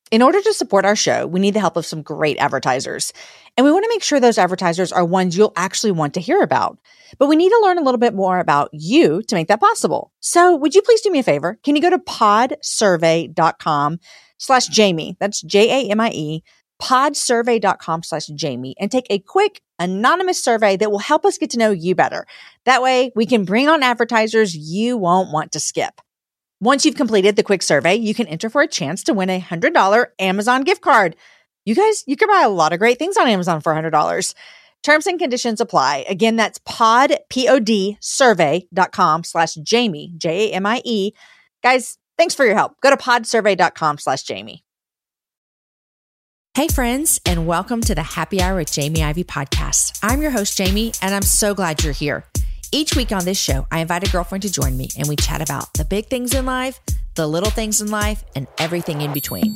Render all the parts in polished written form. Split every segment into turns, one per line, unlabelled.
In order to support our show, we need the help of some great advertisers. And we want to make sure those advertisers are ones you'll actually want to hear about. But we need to learn a little bit more about you to make that possible. So would you please do me a favor? Can you go to podsurvey.com/Jamie? That's Jamie. Podsurvey.com/Jamie and take a quick anonymous survey that will help us get to know you better. That way we can bring on advertisers you won't want to skip. Once you've completed the quick survey, you can enter for a chance to win a $100 Amazon gift card. You guys, you can buy a lot of great things on Amazon for $100. Terms and conditions apply. Again, that's podsurvey.com/Jamie, Jamie. Guys, thanks for your help. Go to podsurvey.com/Jamie. Hey friends, and welcome to the Happy Hour with Jamie Ivey podcast. I'm your host, Jamie, and I'm so glad you're here. Each week on this show, I invite a girlfriend to join me and we chat about the big things in life, the little things in life, and everything in between.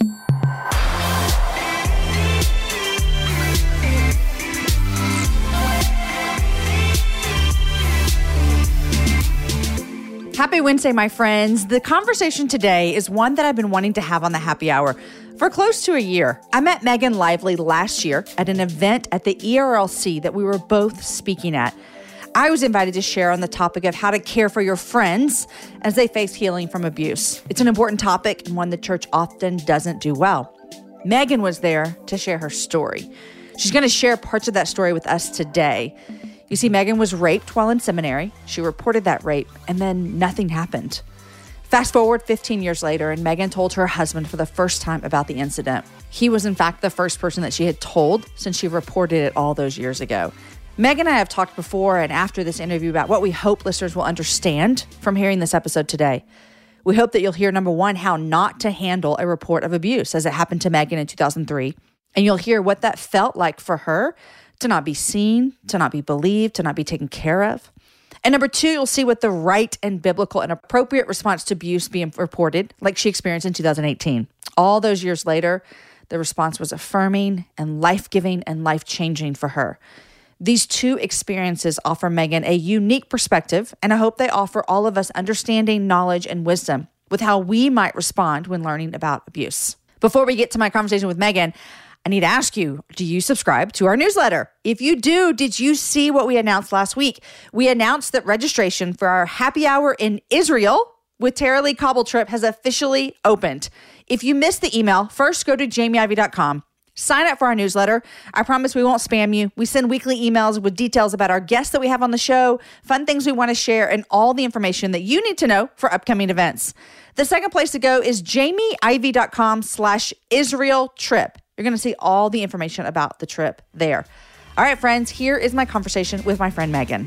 Happy Wednesday, my friends. The conversation today is one that I've been wanting to have on the Happy Hour for close to a year. I met Megan Lively last year at an event at the ERLC that we were both speaking at. I was invited to share on the topic of how to care for your friends as they face healing from abuse. It's an important topic and one the church often doesn't do well. Megan was there to share her story. She's going to share parts of that story with us today. You see, Megan was raped while in seminary. She reported that rape, and then nothing happened. Fast forward 15 years later, and Megan told her husband for the first time about the incident. He was, in fact, the first person that she had told since she reported it all those years ago. Megan and I have talked before and after this interview about what we hope listeners will understand from hearing this episode today. We hope that you'll hear, number one, how not to handle a report of abuse as it happened to Megan in 2003. And you'll hear what that felt like for her to not be seen, to not be believed, to not be taken care of. And number two, you'll see what the right and biblical and appropriate response to abuse being reported, like she experienced in 2018. All those years later, the response was affirming and life-giving and life-changing for her. These two experiences offer Megan a unique perspective, and I hope they offer all of us understanding, knowledge, and wisdom with how we might respond when learning about abuse. Before we get to my conversation with Megan, I need to ask you, do you subscribe to our newsletter? If you do, did you see what we announced last week? We announced that registration for our Happy Hour in Israel with Tara-Leigh Cobble trip has officially opened. If you missed the email, first go to jamieivey.com. Sign up for our newsletter. I promise we won't spam you. We send weekly emails with details about our guests that we have on the show, fun things we want to share, and all the information that you need to know for upcoming events. The second place to go is jamieivey.com/Israel trip. You're going to see all the information about the trip there. All right, friends, here is my conversation with my friend Megan.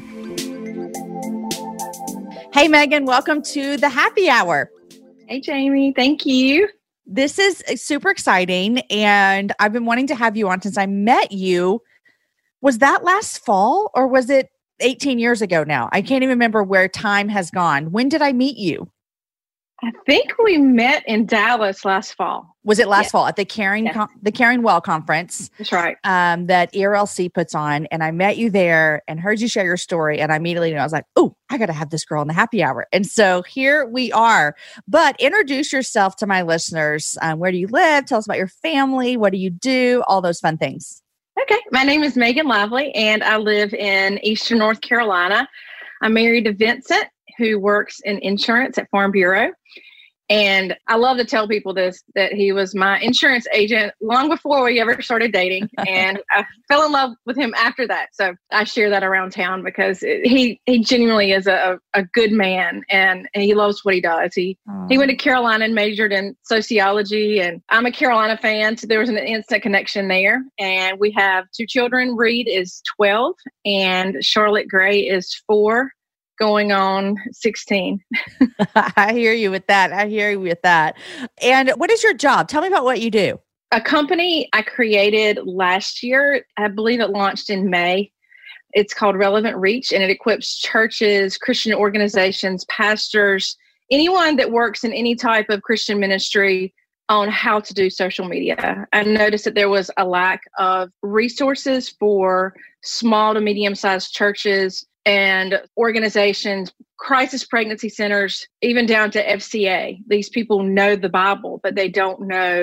Hey, Megan, welcome to the Happy Hour.
Hey, Jamie. Thank you.
This is super exciting, and I've been wanting to have you on since I met you. Was that last fall, or was it 18 years ago now? I can't even remember where time has gone. When did I meet you?
I think we met in Dallas last fall.
Was it last fall at the Caring Well conference?
That's right.
That ERLC puts on, and I met you there and heard you share your story, and I immediately knew, I was like, oh, I got to have this girl in the Happy Hour. And so here we are. But introduce yourself to my listeners. Where do you live? Tell us about your family. What do you do? All those fun things.
Okay. My name is Megan Lively, and I live in Eastern North Carolina. I'm married to Vincent, who works in insurance at Farm Bureau. And I love to tell people this, that he was my insurance agent long before we ever started dating. And I fell in love with him after that. So I share that around town because he genuinely is a good man, and he loves what he does. He went to Carolina and majored in sociology, and I'm a Carolina fan. So there was an instant connection there. And we have two children. Reed is 12 and Charlotte Gray is 4. Going on 16.
I hear you with that. And what is your job? Tell me about what you do.
A company I created last year. I believe it launched in May. It's called Relevant Reach, and it equips churches, Christian organizations, pastors, anyone that works in any type of Christian ministry on how to do social media. I noticed that there was a lack of resources for small to medium-sized churches and organizations, crisis pregnancy centers, even down to FCA. These people know the Bible, but they don't know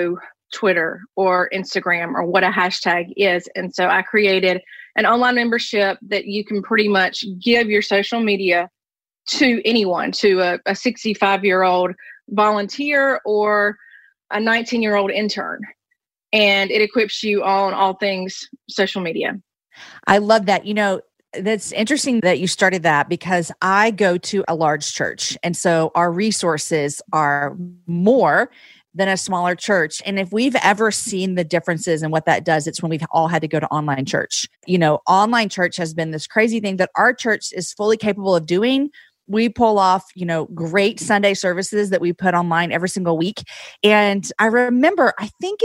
Twitter or Instagram or what a hashtag is. And so I created an online membership that you can pretty much give your social media to anyone, to a 65-year-old volunteer or a 19-year-old intern. And it equips you on all things social media.
I love that. That's interesting that you started that because I go to a large church. And so our resources are more than a smaller church. And if we've ever seen the differences and what that does, it's when we've all had to go to online church. Online church has been this crazy thing that our church is fully capable of doing. We pull off, great Sunday services that we put online every single week. And I remember,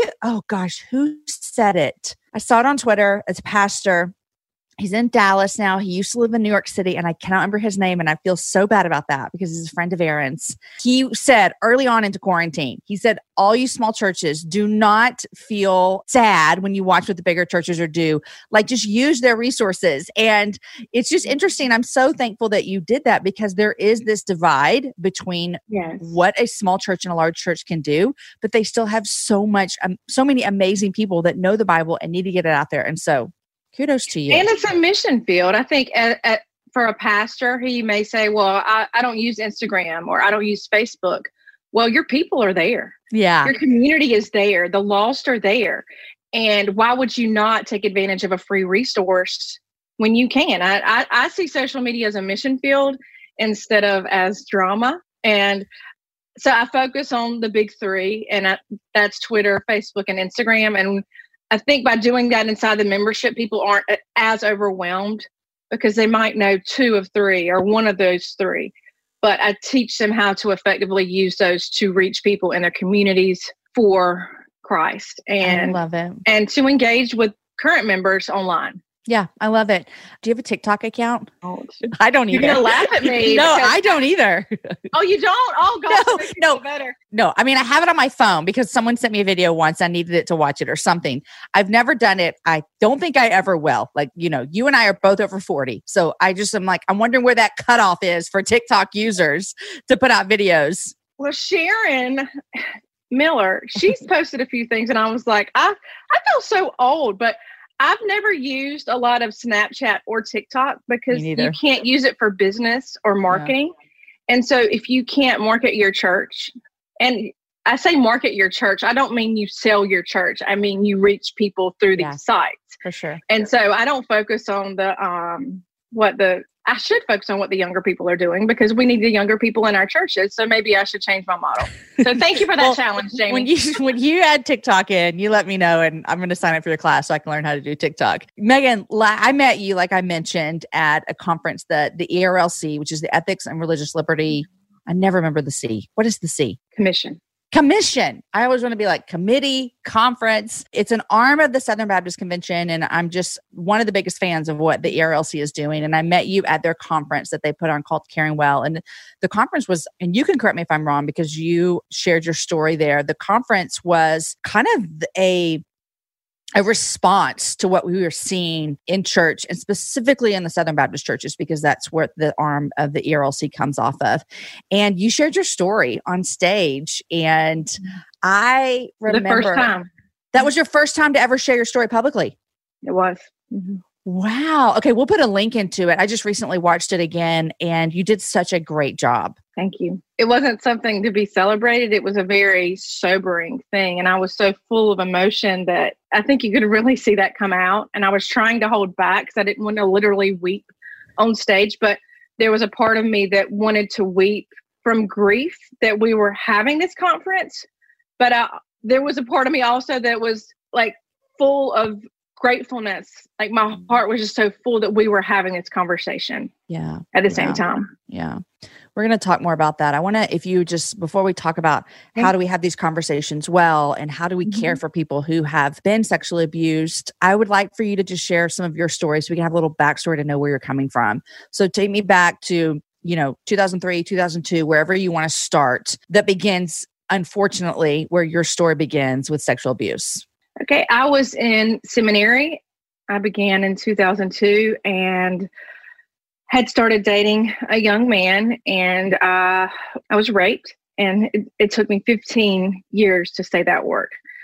who said it? I saw it on Twitter. It's a pastor. He's in Dallas now. He used to live in New York City, and I cannot remember his name, and I feel so bad about that because he's a friend of Aaron's. He said early on into quarantine, he said, all you small churches, do not feel sad when you watch what the bigger churches are do. Like, just use their resources. And it's just interesting. I'm so thankful that you did that because there is this divide between what a small church and a large church can do, but they still have so many amazing people that know the Bible and need to get it out there. And so kudos to you.
And it's a mission field. I think for a pastor, he may say, well, I don't use Instagram or I don't use Facebook. Well, your people are there.
Yeah.
Your community is there. The lost are there. And why would you not take advantage of a free resource when you can? I see social media as a mission field instead of as drama. And so I focus on the big three, and that's Twitter, Facebook, and Instagram. And I think by doing that inside the membership, people aren't as overwhelmed because they might know two of three or one of those three. But I teach them how to effectively use those to reach people in their communities for Christ. And
I love it.
And to engage with current members online.
Yeah, I love it. Do you have a TikTok account?
Oh,
I don't either.
You're going to laugh at me.
No, I don't either.
Oh, you don't? Oh, gosh.
No.
Better.
No, I mean, I have it on my phone because someone sent me a video once. I needed it to watch it or something. I've never done it. I don't think I ever will. Like, you and I are both over 40. So I'm wondering where that cutoff is for TikTok users to put out videos.
Well, Sharon Miller, she's posted a few things and I was like, I feel so old, but I've never used a lot of Snapchat or TikTok because you can't use it for business or marketing. Yeah. And so if you can't market your church, and I say market your church, I don't mean you sell your church. I mean, you reach people through these sites.
For sure.
And so I don't focus on I should focus on what the younger people are doing because we need the younger people in our churches. So maybe I should change my model. So thank you for that challenge, Jamie.
When you add TikTok in, you let me know and I'm going to sign up for your class so I can learn how to do TikTok. Megan, I met you, like I mentioned, at a conference, the ERLC, which is the Ethics and Religious Liberty. I never remember the C. What is the C? Commission. I always want to be like committee, conference. It's an arm of the Southern Baptist Convention. And I'm just one of the biggest fans of what the ERLC is doing. And I met you at their conference that they put on called Caring Well. And the conference was, and you can correct me if I'm wrong because you shared your story there. The conference was kind of a response to what we were seeing in church and specifically in the Southern Baptist churches, because that's where the arm of the ERLC comes off of. And you shared your story on stage. And I remember
the first time.
That was your first time to ever share your story publicly.
It was. Mm-hmm.
Wow. Okay. We'll put a link into it. I just recently watched it again and you did such a great job.
Thank you. It wasn't something to be celebrated. It was a very sobering thing. And I was so full of emotion that I think you could really see that come out. And I was trying to hold back because I didn't want to literally weep on stage. But there was a part of me that wanted to weep from grief that we were having this conference. But there was a part of me also that was like full of gratefulness. Like my heart was just so full that we were having this conversation.
Yeah.
At the same time.
Yeah. We're going to talk more about that. I want to, if you just, before we talk about how do we have these conversations well, and how do we care for people who have been sexually abused, I would like for you to just share some of your stories so we can have a little backstory to know where you're coming from. So take me back to, 2003, 2002, wherever you want to start, that begins, unfortunately, where your story begins with sexual abuse.
Okay, I was in seminary. I began in 2002 and had started dating a young man, and I was raped, and it took me 15 years to say that word.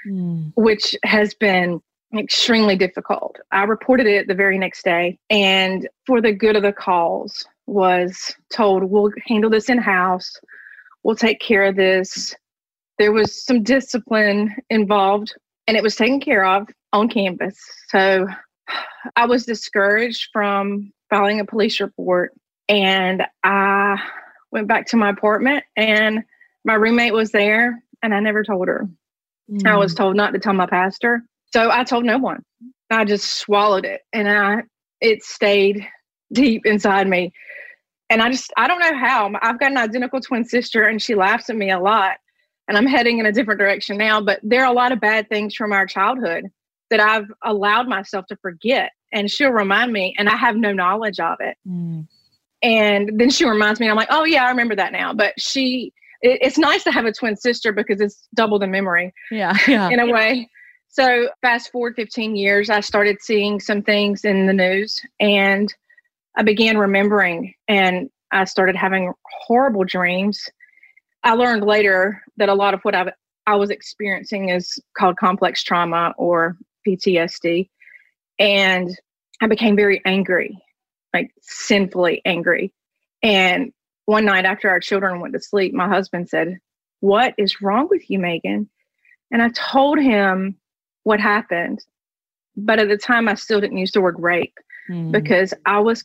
which has been extremely difficult. I reported it the very next day, and for the good of the cause was told, we'll handle this in-house. We'll take care of this. There was some discipline involved, and it was taken care of on campus. So I was discouraged from filing a police report, and I went back to my apartment, and my roommate was there, and I never told her. I was told not to tell my pastor. So I told no one. I just swallowed it, and it stayed deep inside me. And I don't know how. I've got an identical twin sister, and she laughs at me a lot, and I'm heading in a different direction now. But there are a lot of bad things from our childhood that I've allowed myself to forget. And she'll remind me, and I have no knowledge of it. And then she reminds me, and I'm like, oh, yeah, I remember that now. But it's nice to have a twin sister because it's double the memory.
Yeah.
In a way. So fast forward 15 years, I started seeing some things in the news, and I began remembering, and I started having horrible dreams. I learned later that a lot of what I was experiencing is called complex trauma or PTSD. And I became very angry, like sinfully angry. And one night after our children went to sleep, my husband said, "What is wrong with you, Megan?" And I told him what happened. But at the time, I still didn't use the word rape because I was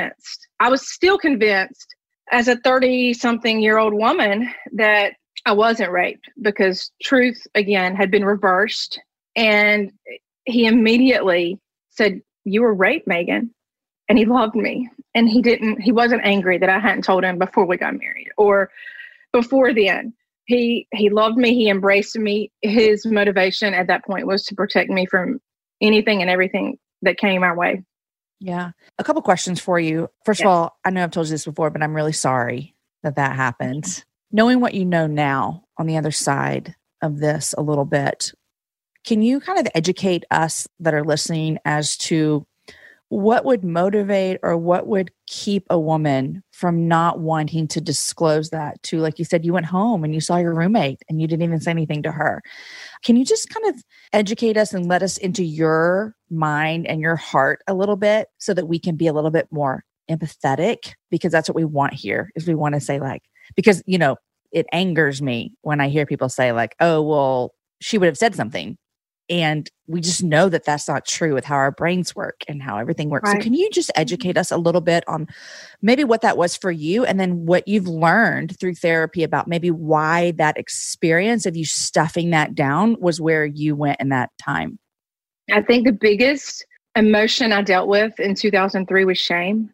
still convinced as a 30-something-year-old woman that I wasn't raped, because truth, again, had been reversed. And he immediately said, "You were raped, Megan." And he loved me. And he wasn't angry that I hadn't told him before we got married or before then. He loved me. He embraced me. His motivation at that point was to protect me from anything and everything that came our way.
Yeah. A couple questions for you. First of all, I know I've told you this before, but I'm really sorry that happened. Knowing what you know now on the other side of this a little bit, can you kind of educate us that are listening as to what would motivate or what would keep a woman from not wanting to disclose that to, like you said, you went home and you saw your roommate and you didn't even say anything to her. Can you just kind of educate us and let us into your mind and your heart a little bit so that we can be a little bit more empathetic? Because that's what we want here, is we want to say, like, because, it angers me when I hear people say, like, oh, well, she would have said something. And we just know that that's not true with how our brains work and how everything works.
Right.
So can you just educate us a little bit on maybe what that was for you, and then what you've learned through therapy about maybe why that experience of you stuffing that down was where you went in that time?
I think the biggest emotion I dealt with in 2003 was shame.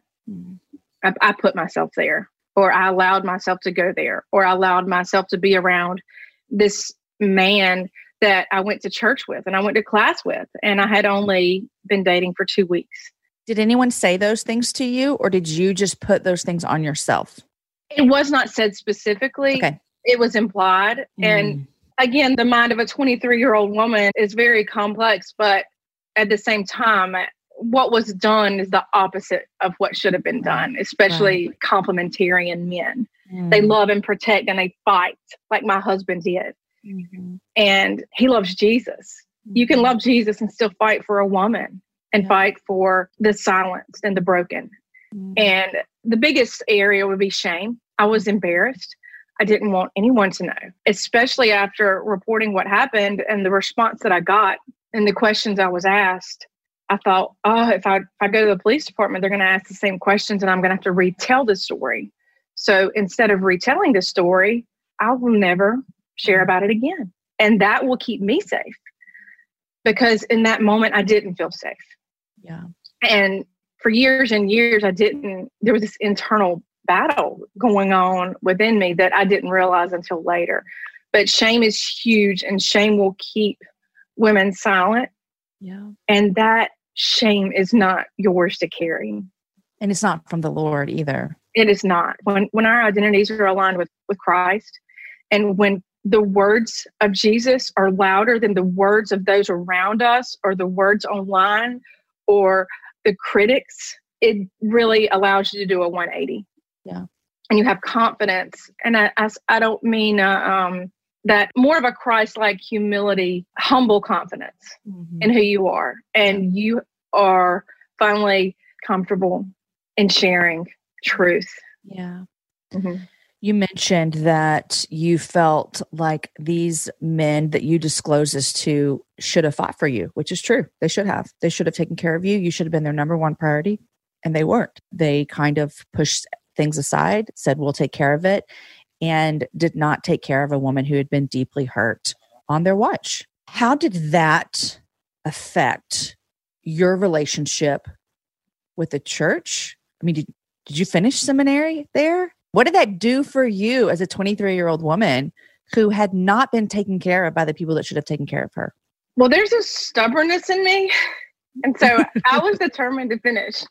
I put myself there, or I allowed myself to go there, or I allowed myself to be around this man that I went to church with and I went to class with, and I had only been dating for 2 weeks.
Did anyone say those things to you, or did you just put those things on yourself?
It was not said specifically.
Okay.
It was implied. And again, the mind of a 23-year-old woman is very complex, but at the same time, what was done is the opposite of what should have been done, especially complementarian men. They love and protect and they fight like my husband did. And he loves Jesus. You can love Jesus and still fight for a woman and fight for the silenced and the broken. And the biggest area would be shame. I was embarrassed. I didn't want anyone to know, especially after reporting what happened and the response that I got and the questions I was asked. I thought, if I go to the police department, they're going to ask the same questions and I'm going to have to retell the story. So instead of retelling the story, I will never share about it again. And that will keep me safe, because in that moment, I didn't feel safe.
Yeah.
And for years and years, there was this internal battle going on within me that I didn't realize until later. But shame is huge, and shame will keep women silent.
Yeah.
And that shame is not yours to carry.
And it's not from the Lord either.
It is not. When our identities are aligned with Christ, and when the words of Jesus are louder than the words of those around us or the words online or the critics, it really allows you to do a 180.
Yeah.
And you have confidence. And I don't mean that more of a Christ-like humility, humble confidence in who you are. And you are finally comfortable in sharing truth.
Yeah. You mentioned that you felt like these men that you disclosed this to should have fought for you, which is true. They should have. They should have taken care of you. You should have been their number one priority. And they weren't. They kind of pushed things aside, said, we'll take care of it, and did not take care of a woman who had been deeply hurt on their watch. How did that affect your relationship with the church? I mean, did you finish seminary there? What did that do for you as a 23-year-old woman who had not been taken care of by the people that should have taken care of her?
Well, there's a stubbornness in me. And so I was determined to finish.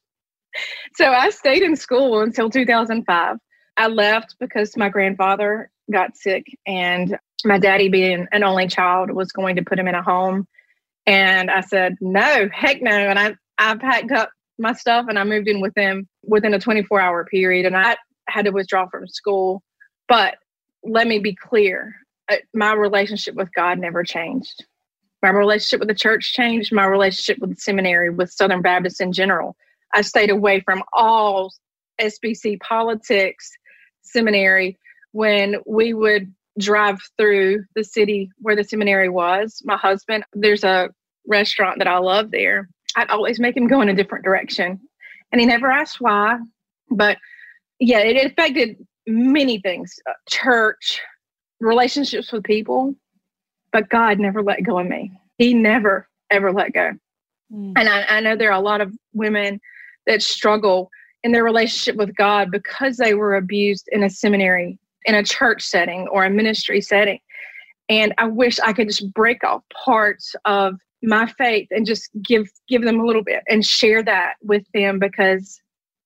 So I stayed in school until 2005. I left because my grandfather got sick, and my daddy, being an only child, was going to put him in a home. And I said, no, heck no. And I packed up my stuff and I moved in with them within a 24-hour period. And I had to withdraw from school. But let me be clear, my relationship with God never changed. My relationship with the church changed. My relationship with the seminary, with Southern Baptists in general. I stayed away from all SBC politics, seminary. When we would drive through the city where the seminary was, my husband, there's a restaurant that I love there. I'd always make him go in a different direction. And he never asked why. But yeah, it affected many things. Church, relationships with people. But God never let go of me. He never, ever let go. And I know there are a lot of women that struggle in their relationship with God because they were abused in a seminary, in a church setting, or a ministry setting. And I wish I could just break off parts of my faith and just give them a little bit and share that with them, because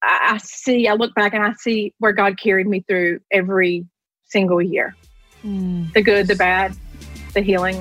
I look back and I see where God carried me through every single year. The good, the bad, the healing.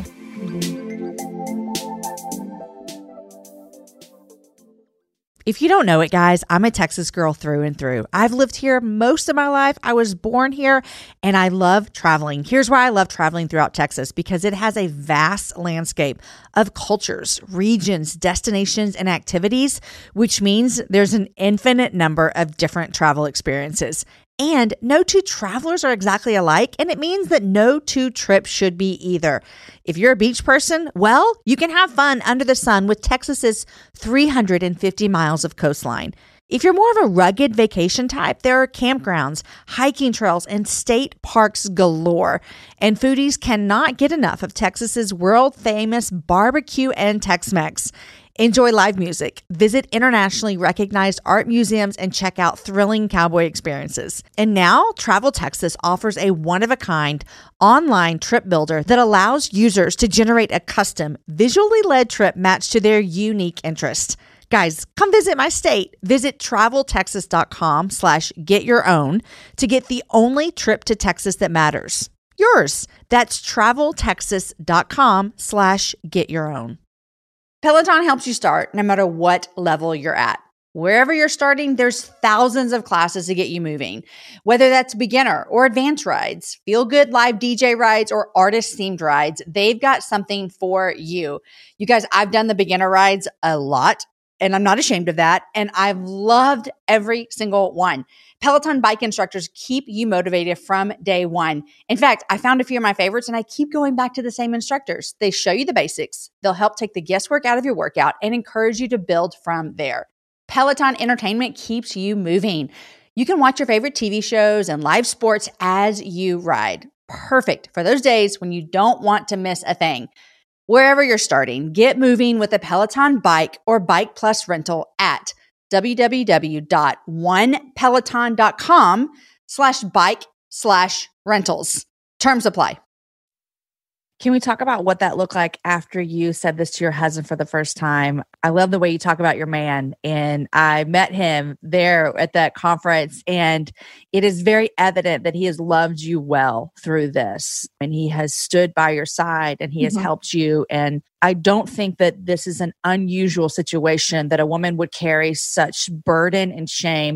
If you don't know it, guys, I'm a Texas girl through and through. I've lived here most of my life. I was born here, and I love traveling. Here's why I love traveling throughout Texas, because it has a vast landscape of cultures, regions, destinations, and activities, which means there's an infinite number of different travel experiences. And no two travelers are exactly alike, and it means that no two trips should be either. If you're a beach person, well, you can have fun under the sun with Texas's 350 miles of coastline. If you're more of a rugged vacation type, there are campgrounds, hiking trails, and state parks galore. And foodies cannot get enough of Texas's world-famous barbecue and Tex-Mex. Enjoy live music, visit internationally recognized art museums, and check out thrilling cowboy experiences. And now, Travel Texas offers a one-of-a-kind online trip builder that allows users to generate a custom, visually led trip matched to their unique interests. Guys, come visit my state. Visit traveltexas.com/getyourown to get the only trip to Texas that matters. Yours. That's traveltexas.com/getyourown. Peloton helps you start no matter what level you're at. Wherever you're starting, there's thousands of classes to get you moving. Whether that's beginner or advanced rides, feel-good live DJ rides, or artist-themed rides, they've got something for you. You guys, I've done the beginner rides a lot, and I'm not ashamed of that, and I've loved every single one. Peloton bike instructors keep you motivated from day one. In fact, I found a few of my favorites, and I keep going back to the same instructors. They show you the basics. They'll help take the guesswork out of your workout and encourage you to build from there. Peloton entertainment keeps you moving. You can watch your favorite TV shows and live sports as you ride. Perfect for those days when you don't want to miss a thing. Wherever you're starting, get moving with a Peloton bike or Bike Plus rental at www.onepeloton.com/bike/rentals. Terms apply. Can we talk about what that looked like after you said this to your husband for the first time? I love the way you talk about your man. And I met him there at that conference, and it is very evident that he has loved you well through this. And he has stood by your side, and he has helped you. And I don't think that this is an unusual situation that a woman would carry such burden and shame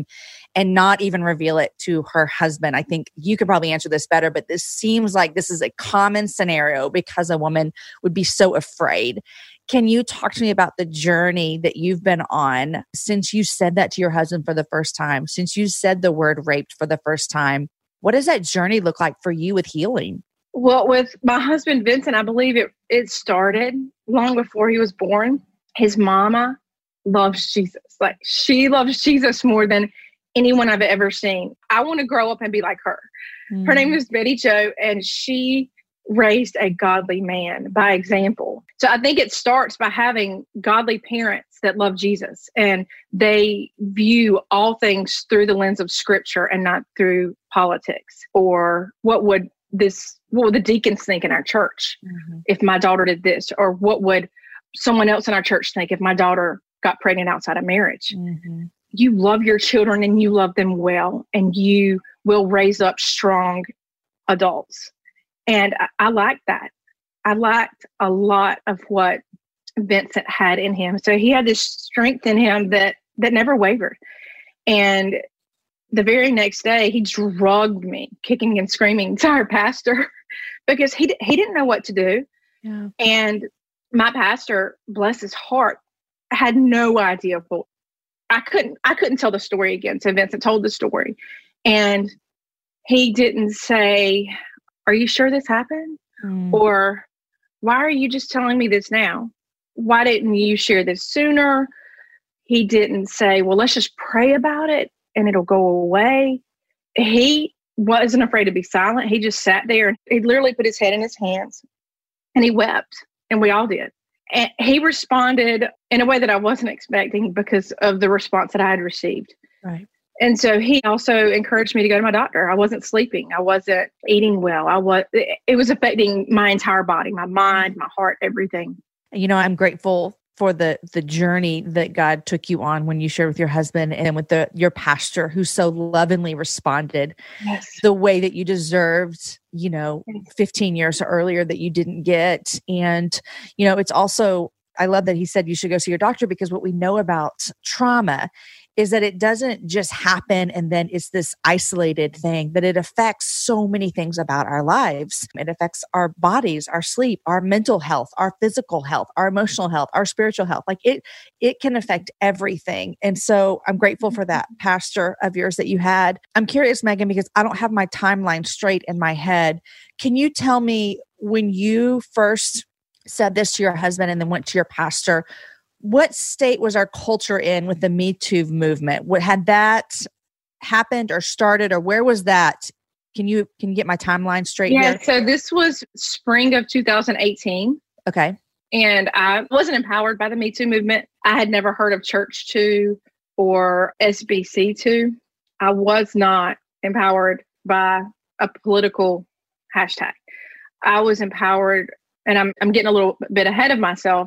and not even reveal it to her husband? I think you could probably answer this better, but this seems like this is a common scenario because a woman would be so afraid. Can you talk to me about the journey that you've been on since you said that to your husband for the first time, since you said the word raped for the first time? What does that journey look like for you with healing?
Well, with my husband, Vincent, I believe it started long before he was born. His mama loves Jesus. Like, she loves Jesus more than anyone I've ever seen. I want to grow up and be like her. Mm. Her name is Betty Jo, and she raised a godly man by example. So I think it starts by having godly parents that love Jesus, and they view all things through the lens of Scripture and not through politics or what would the deacons think in our church if my daughter did this, or what would someone else in our church think if my daughter got pregnant outside of marriage. Mm-hmm. You love your children and you love them well, and you will raise up strong adults. And I liked that. I liked a lot of what Vincent had in him. So he had this strength in him that never wavered. And the very next day, he drugged me, kicking and screaming, to our pastor because he didn't know what to do. Yeah. And my pastor, bless his heart, had no idea. I couldn't tell the story again. So Vincent told the story, and he didn't say, "Are you sure this happened?" Or, "Why are you just telling me this now? Why didn't you share this sooner?" He didn't say, "Well, let's just pray about it and it'll go away." He wasn't afraid to be silent. He just sat there and he literally put his head in his hands and he wept, and we all did. And he responded in a way that I wasn't expecting because of the response that I had received. Right. And so he also encouraged me to go to my doctor. I wasn't sleeping. I wasn't eating well. It was affecting my entire body, my mind, my heart, everything.
You know, I'm grateful for the journey that God took you on when you shared with your husband and with your pastor, who so lovingly responded the way that you deserved, 15 years earlier that you didn't get. And, it's also, I love that he said you should go see your doctor, because what we know about trauma is that it doesn't just happen and then it's this isolated thing, that it affects so many things about our lives. It affects our bodies, our sleep, our mental health, our physical health, our emotional health, our spiritual health. Like it can affect everything. And so I'm grateful for that pastor of yours that you had. I'm curious, Megan, because I don't have my timeline straight in my head. Can you tell me, when you first said this to your husband and then went to your pastor, what state was our culture in with the Me Too movement? What had that happened or started, or where was that? Can you get my timeline straight here?
Yeah, so this was spring of 2018.
Okay.
And I wasn't empowered by the Me Too movement. I had never heard of Church Too or SBC Too. I was not empowered by a political hashtag. I was empowered, and I'm getting a little bit ahead of myself.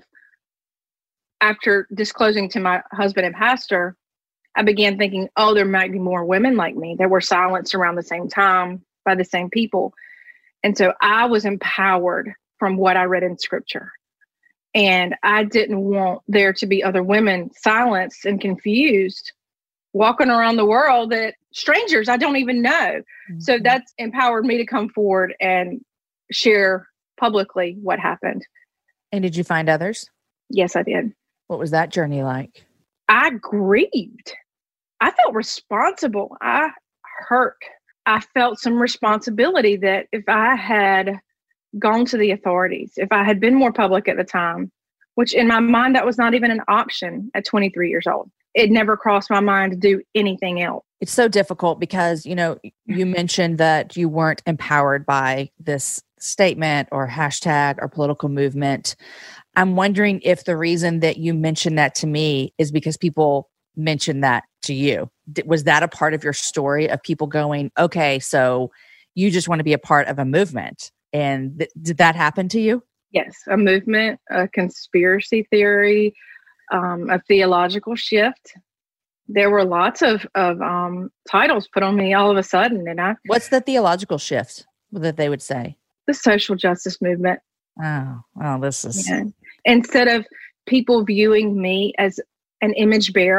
After disclosing to my husband and pastor, I began thinking, there might be more women like me that were silenced around the same time by the same people. And so I was empowered from what I read in Scripture. And I didn't want there to be other women silenced and confused, walking around the world, that strangers I don't even know. Mm-hmm. So that's empowered me to come forward and share publicly what happened.
And did you find others?
Yes, I did.
What was that journey like?
I grieved. I felt responsible. I hurt. I felt some responsibility that if I had gone to the authorities, if I had been more public at the time, which in my mind, that was not even an option at 23 years old. It never crossed my mind to do anything else.
It's so difficult because, you mentioned that you weren't empowered by this statement or hashtag or political movement. I'm wondering if the reason that you mentioned that to me is because people mentioned that to you. Was that a part of your story of people going, okay, so you just want to be a part of a movement? And did that happen to you?
Yes, a movement, a conspiracy theory, a theological shift. There were lots of titles put on me all of a sudden. And
what's the theological shift that they would say?
The social justice movement.
Oh, this is...
Yeah. Instead of people viewing me as an image bearer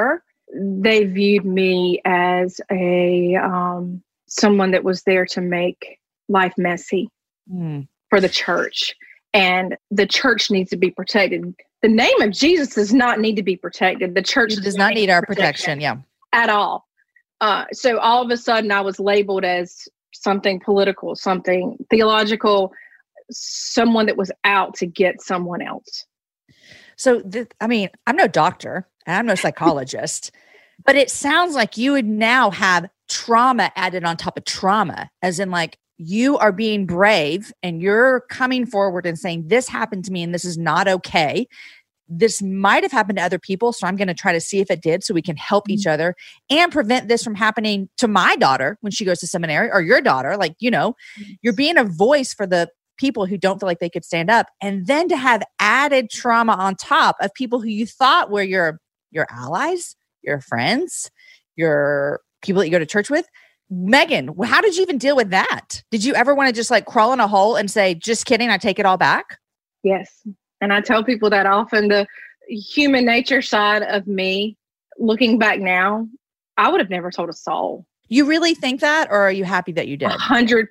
they viewed me as a someone that was there to make life messy for the church. And the church needs to be protected. The name of Jesus does not need to be protected. The church
does not need our protection. Yeah.
At all. So all of a sudden I was labeled as something political, something theological, someone that was out to get someone else.
So, I'm no doctor and I'm no psychologist, but it sounds like you would now have trauma added on top of trauma, as in like you are being brave and you're coming forward and saying, this happened to me and this is not okay. This might have happened to other people. So I'm going to try to see if it did so we can help each other and prevent this from happening to my daughter when she goes to seminary or your daughter. Like, you're being a voice for the people who don't feel like they could stand up. And then to have added trauma on top of people who you thought were your allies, your friends, your people that you go to church with. Megan, how did you even deal with that? Did you ever want to just like crawl in a hole and say, just kidding, I take it all back?
Yes. And I tell people that often. The human nature side of me, looking back now, I would have never told a soul.
You really think that, or are you happy that you did?
100%.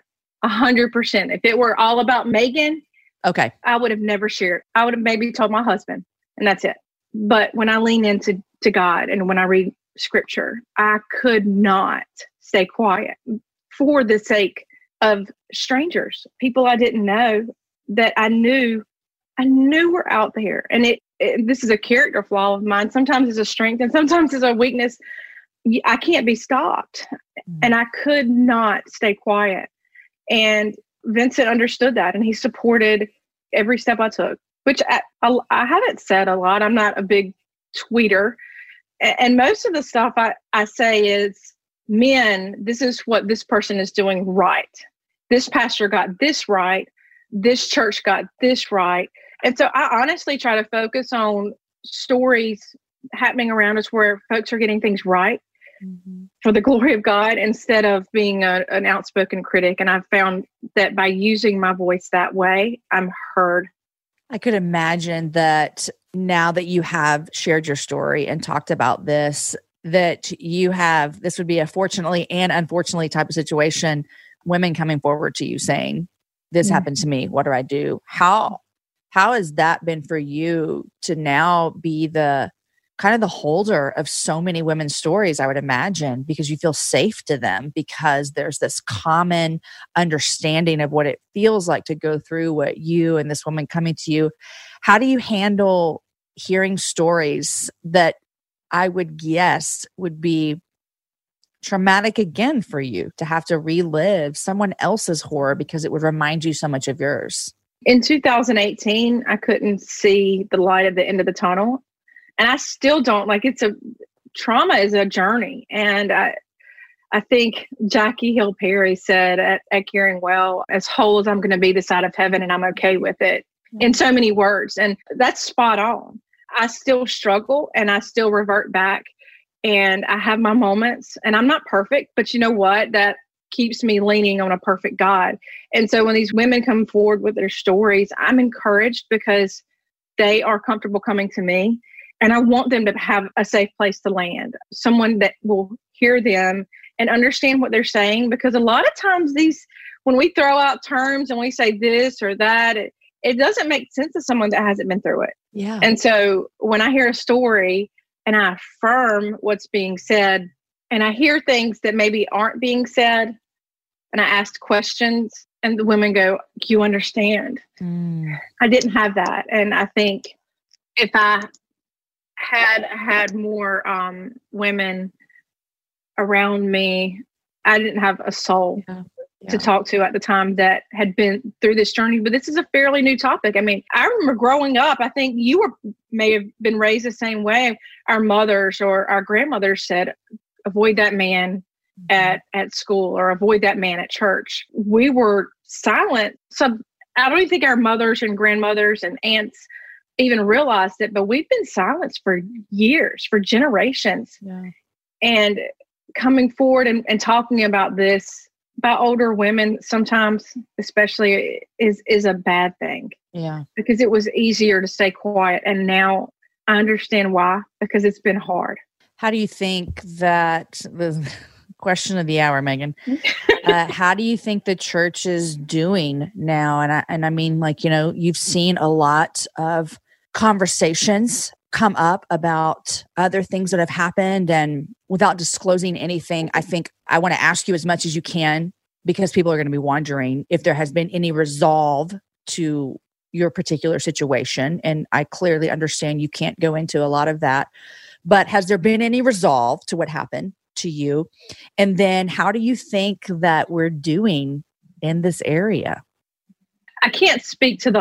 100%. If it were all about Megan,
okay,
I would have never shared. I would have maybe told my husband, and that's it. But when I lean into God and when I read scripture, I could not stay quiet for the sake of strangers, people I didn't know that I knew were out there. And this is a character flaw of mine. Sometimes it's a strength and sometimes it's a weakness. I can't be stopped. And I could not stay quiet. And Vincent understood that, and he supported every step I took, which I haven't said a lot. I'm not a big tweeter. And most of the stuff I say is, men, this is what this person is doing right. This pastor got this right. This church got this right. And so I honestly try to focus on stories happening around us where folks are getting things right for the glory of God instead of being an outspoken critic. And I've found that by using my voice that way, I'm heard.
I could imagine that now that you have shared your story and talked about this, that you have, this would be a fortunately and unfortunately type of situation, women coming forward to you saying, this happened to me. What do I do? How has that been for you to now be the kind of the holder of so many women's stories, I would imagine, because you feel safe to them, because there's this common understanding of what it feels like to go through what you and this woman coming to you. How do you handle hearing stories that I would guess would be traumatic again for you to have to relive someone else's horror because it would remind you so much of yours?
In 2018, I couldn't see the light at the end of the tunnel. And I still don't. Trauma is a journey. And I think Jackie Hill Perry said at Caring Well, as whole as I'm going to be this side of heaven, and I'm okay with it, in so many words. And that's spot on. I still struggle and I still revert back, and I have my moments, and I'm not perfect, but you know what? That keeps me leaning on a perfect God. And so when these women come forward with their stories, I'm encouraged because they are comfortable coming to me. And I want them to have a safe place to land, someone that will hear them and understand what they're saying. Because a lot of times when we throw out terms and we say this or that, it doesn't make sense to someone that hasn't been through it.
Yeah.
And so when I hear a story and I affirm what's being said, and I hear things that maybe aren't being said, and I ask questions, and the women go, you understand. I didn't have that. And I think if I had more women around me, I didn't have a soul to talk to at the time that had been through this journey. But this is a fairly new topic. I mean, I remember growing up, I think you may have been raised the same way. Our mothers or our grandmothers said, avoid that man at school, or avoid that man at church. We were silent. So I don't even think our mothers and grandmothers and aunts even realized it, but we've been silenced for years, for generations. Yeah. And coming forward and talking about this, about older women sometimes especially, is a bad thing.
Yeah.
Because it was easier to stay quiet. And now I understand why, because it's been hard.
How do you think that the question of the hour, Megan? How do you think the church is doing now? And I mean, like, you've seen a lot of conversations come up about other things that have happened, and without disclosing anything, I think I want to ask you as much as you can, because people are going to be wondering if there has been any resolve to your particular situation. And I clearly understand you can't go into a lot of that, but has there been any resolve to what happened to you? And then how do you think that we're doing in this area?
I can't speak to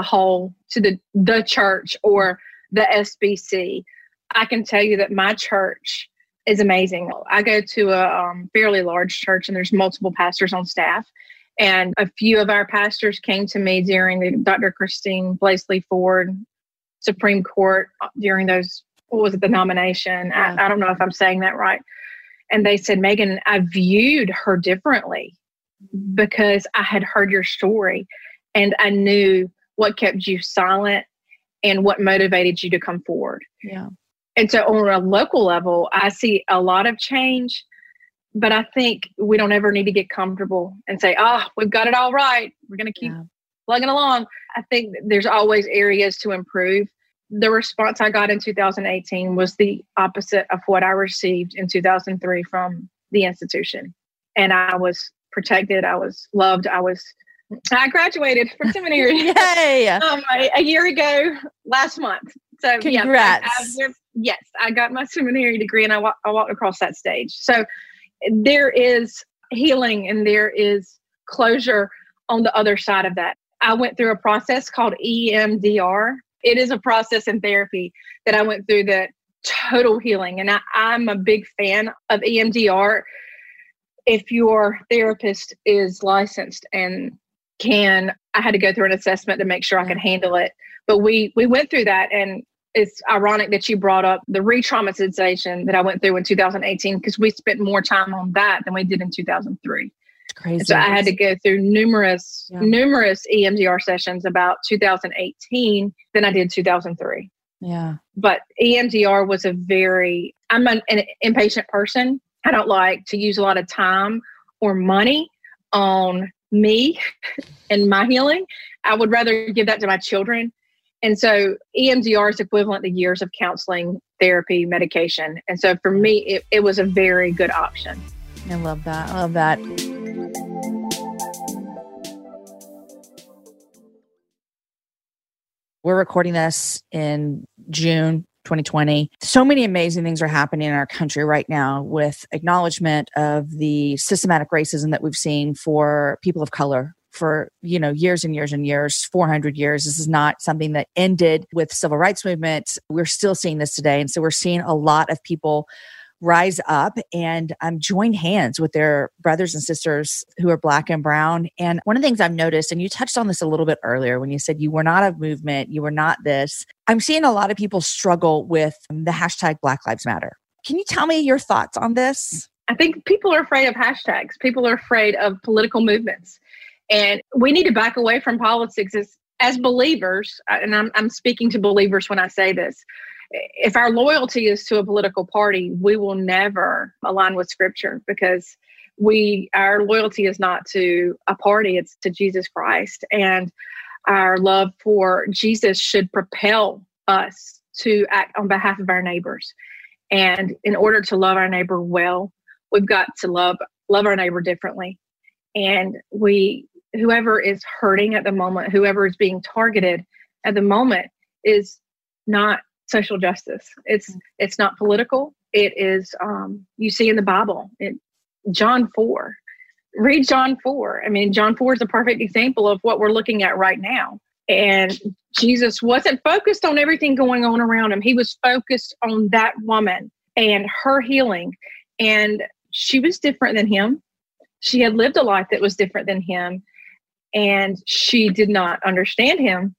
the church or the SBC. I can tell you that my church is amazing. I go to a fairly large church, and there's multiple pastors on staff. And a few of our pastors came to me during the Dr. Christine Blasey Ford Supreme Court during those, what was it, the nomination? Yeah. I don't know if I'm saying that right. And they said, Megan, I viewed her differently because I had heard your story, and I knew what kept you silent and what motivated you to come forward.
Yeah.
And so on a local level, I see a lot of change, but I think we don't ever need to get comfortable and say, we've got it all right. We're going to keep plugging along. I think there's always areas to improve. The response I got in 2018 was the opposite of what I received in 2003 from the institution. And I was protected. I was loved. I graduated from seminary
Yay!
A year ago last month. So
congrats.
Yes, I got my seminary degree, and I walked across that stage. So there is healing and there is closure on the other side of that. I went through a process called EMDR. It is a process in therapy that I went through, that total healing. And I'm a big fan of EMDR. If your therapist is licensed and I had to go through an assessment to make sure I could handle it. But we went through that, and it's ironic that you brought up the re-traumatization that I went through in 2018, because we spent more time on that than we did in 2003.
It's crazy.
So I had to go through numerous EMDR sessions about 2018 than I did 2003.
Yeah.
But EMDR was I'm an impatient person. I don't like to use a lot of time or money on me and my healing. I would rather give that to my children. And so EMDR is equivalent to years of counseling, therapy, medication. And so for me, it was a very good option.
I love that. I love that. We're recording this in June 2020. So many amazing things are happening in our country right now, with acknowledgement of the systematic racism that we've seen for people of color for, years and years and years, 400 years. This is not something that ended with civil rights movement. We're still seeing this today. And so we're seeing a lot of people rise up and join hands with their brothers and sisters who are Black and brown. And one of the things I've noticed, and you touched on this a little bit earlier when you said you were not a movement, you were not this. I'm seeing a lot of people struggle with the hashtag Black Lives Matter. Can you tell me your thoughts on this?
I think people are afraid of hashtags. People are afraid of political movements. And we need to back away from politics as believers. And I'm speaking to believers when I say this. If our loyalty is to a political party, we will never align with Scripture, because our loyalty is not to a party, it's to Jesus Christ. And our love for Jesus should propel us to act on behalf of our neighbors. And in order to love our neighbor well, we've got to love our neighbor differently. And whoever is hurting at the moment, whoever is being targeted at the moment, is not social justice. It's not political. It is, you see in the Bible, John 4. Read John 4. I mean, John 4 is a perfect example of what we're looking at right now. And Jesus wasn't focused on everything going on around him. He was focused on that woman and her healing. And she was different than him. She had lived a life that was different than him. And she did not understand him.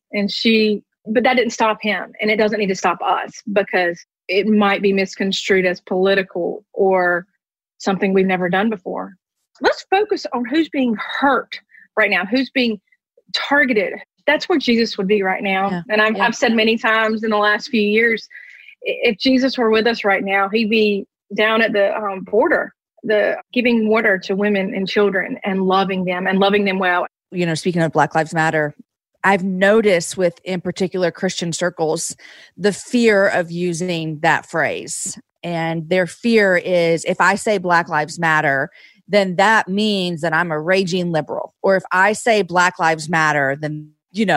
But that didn't stop him. And it doesn't need to stop us, because it might be misconstrued as political or something we've never done before. Let's focus on who's being hurt right now, who's being targeted. That's where Jesus would be right now. Yeah. And I've said many times in the last few years, if Jesus were with us right now, he'd be down at the border, the giving water to women and children and loving them well.
Speaking of Black Lives Matter, I've noticed in particular Christian circles, the fear of using that phrase. And their fear is, if I say Black Lives Matter, then that means that I'm a raging liberal. Or if I say Black Lives Matter, then,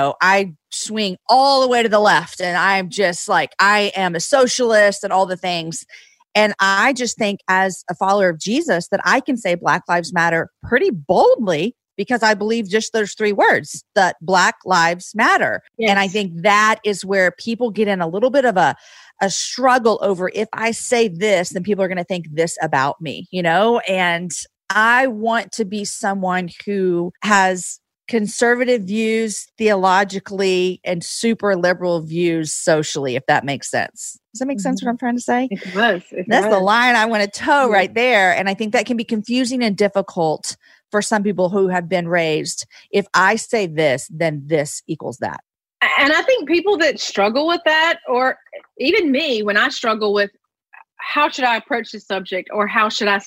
I swing all the way to the left and I'm just like, I am a socialist and all the things. And I just think as a follower of Jesus that I can say Black Lives Matter pretty boldly because I believe just those 3 words, that Black Lives Matter. Yes. And I think that is where people get in a little bit of a struggle over, if I say this, then people are going to think this about me, and I want to be someone who has conservative views theologically and super liberal views socially, if that makes sense. Does that make sense what I'm trying to say?
It does.
That's the line I want to toe right there. And I think that can be confusing and difficult for some people who have been raised. If I say this, then this equals that.
And I think people that struggle with that, or even me, when I struggle with how should I approach this subject, or how should I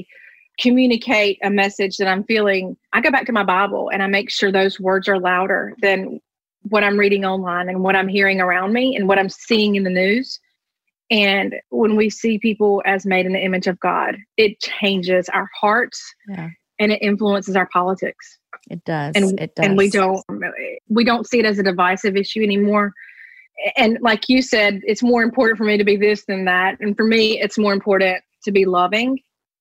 communicate a message that I'm feeling, I go back to my Bible and I make sure those words are louder than what I'm reading online and what I'm hearing around me and what I'm seeing in the news. And when we see people as made in the image of God, it changes our hearts and it influences our politics.
It does.
It does. And we don't see it as a divisive issue anymore. And like you said, it's more important for me to be this than that. And for me, it's more important to be loving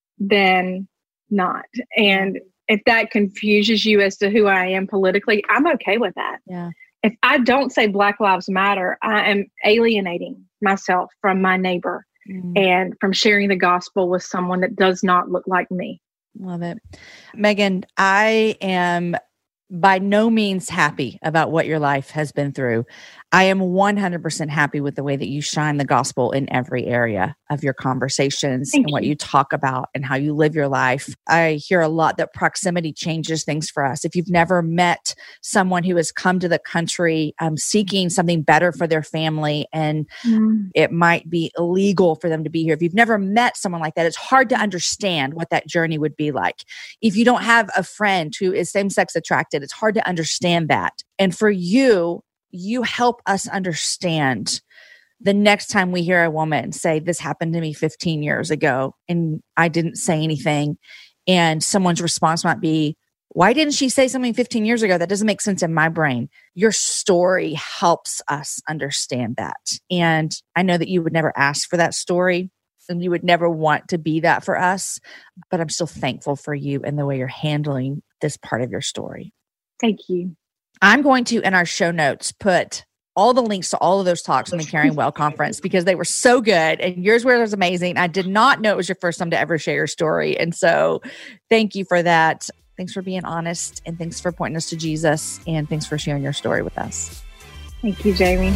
than not. And if that confuses you as to who I am politically, I'm okay with that.
Yeah.
If I don't say Black Lives Matter, I am alienating myself from my neighbor and from sharing the gospel with someone that does not look like me.
Love it. Megan, I am by no means happy about what your life has been through. I am 100% happy with the way that you shine the gospel in every area of your conversations and what you talk about and how you live your life. I hear a lot that proximity changes things for us. If you've never met someone who has come to the country seeking something better for their family and it might be illegal for them to be here. If you've never met someone like that, it's hard to understand what that journey would be like. If you don't have a friend who is same-sex attracted, it's hard to understand that. And for you help us understand the next time we hear a woman say, this happened to me 15 years ago and I didn't say anything. And someone's response might be, why didn't she say something 15 years ago? That doesn't make sense in my brain. Your story helps us understand that. And I know that you would never ask for that story and you would never want to be that for us, but I'm still thankful for you and the way you're handling this part of your story.
Thank you.
I'm going to, in our show notes, put all the links to all of those talks from the Caring Well conference because they were so good and yours was amazing. I did not know it was your first time to ever share your story. And so thank you for that. Thanks for being honest and thanks for pointing us to Jesus and thanks for sharing your story with us.
Thank you, Jamie.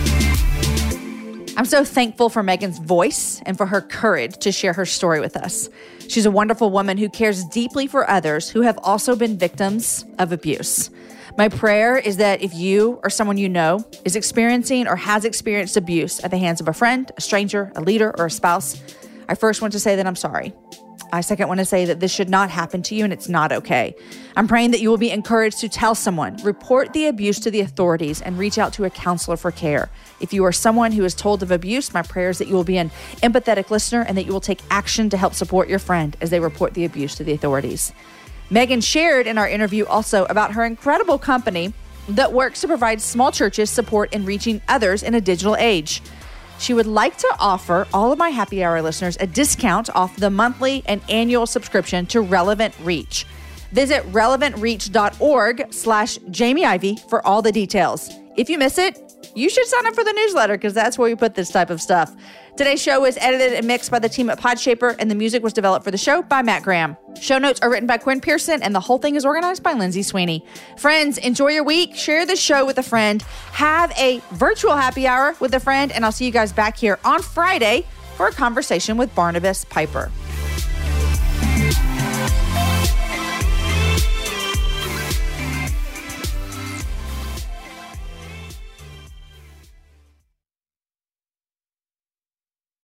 I'm so thankful for Megan's voice and for her courage to share her story with us. She's a wonderful woman who cares deeply for others who have also been victims of abuse. My prayer is that if you or someone you know is experiencing or has experienced abuse at the hands of a friend, a stranger, a leader, or a spouse, I first want to say that I'm sorry. I second want to say that this should not happen to you and it's not okay. I'm praying that you will be encouraged to tell someone, report the abuse to the authorities, and reach out to a counselor for care. If you are someone who is told of abuse, my prayer is that you will be an empathetic listener and that you will take action to help support your friend as they report the abuse to the authorities. Megan shared in our interview also about her incredible company that works to provide small churches support in reaching others in a digital age. She would like to offer all of my happy hour listeners a discount off the monthly and annual subscription to Relevant Reach. Visit relevantreach.org/Jamie Ivey for all the details. If you miss it, you should sign up for the newsletter because that's where we put this type of stuff. Today's show was edited and mixed by the team at Podshaper, and the music was developed for the show by Matt Graham. Show notes are written by Quinn Pearson, and the whole thing is organized by Lindsay Sweeney. Friends, enjoy your week. Share the show with a friend. Have a virtual happy hour with a friend, and I'll see you guys back here on Friday for a conversation with Barnabas Piper.